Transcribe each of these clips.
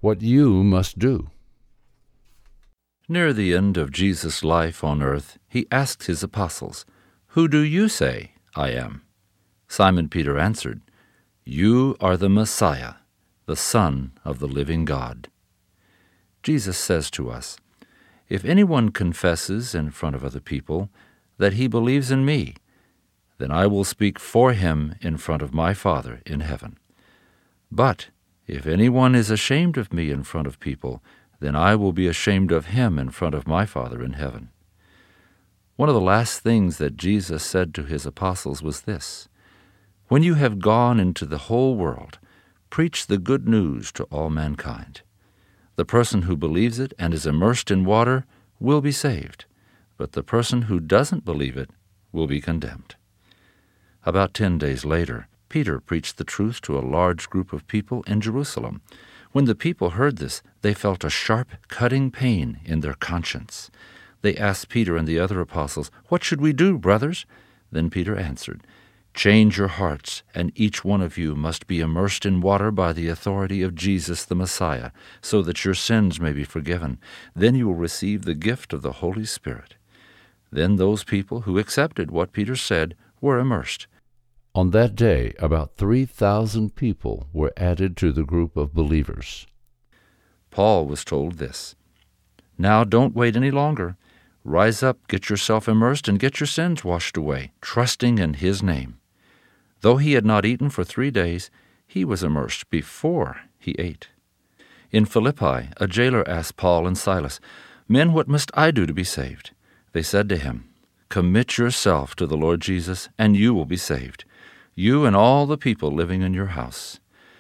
what you must do. Near the end of Jesus' life on earth, he asked his apostles, "Who do you say I am?" Simon Peter answered, "You are the Messiah, the Son of the living God." Jesus says to us, "If anyone confesses in front of other people that he believes in me, then I will speak for him in front of my Father in heaven. But if anyone is ashamed of me in front of people, then I will be ashamed of him in front of my Father in heaven." One of the last things that Jesus said to his apostles was this: "When you have gone into the whole world, preach the good news to all mankind. The person who believes it and is immersed in water will be saved, but the person who doesn't believe it will be condemned." About 10 days later, Peter preached the truth to a large group of people in Jerusalem. When the people heard this, they felt a sharp, cutting pain in their conscience. They asked Peter and the other apostles, "What should we do, brothers?" Then Peter answered, "Change your hearts, and each one of you must be immersed in water by the authority of Jesus the Messiah, so that your sins may be forgiven. Then you will receive the gift of the Holy Spirit." Then those people who accepted what Peter said were immersed. On that day, about 3,000 people were added to the group of believers. Paul was told this: "Now don't wait any longer. Rise up, get yourself immersed, and get your sins washed away, trusting in his name." Though he had not eaten for 3 days, he was immersed before he ate. In Philippi, a jailer asked Paul and Silas, "Men, what must I do to be saved?" They said to him, "Commit yourself to the Lord Jesus, and you will be saved, you and all the people living in your house."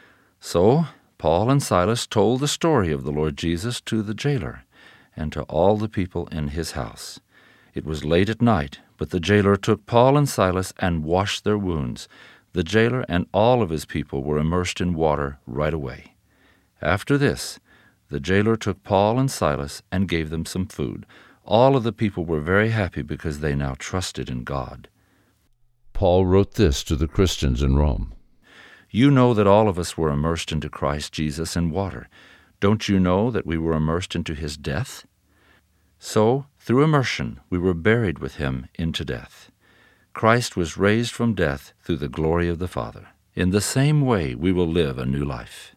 So Paul and Silas told the story of the Lord Jesus to the jailer and to all the people in his house. It was late at night, but the jailer took Paul and Silas and washed their wounds. The jailer and all of his people were immersed in water right away. After this, the jailer took Paul and Silas and gave them some food. All of the people were very happy because they now trusted in God. Paul wrote this to the Christians in Rome: "You know that all of us were immersed into Christ Jesus in water. Don't you know that we were immersed into his death? So, through immersion, we were buried with him into death. Christ was raised from death through the glory of the Father. In the same way, we will live a new life."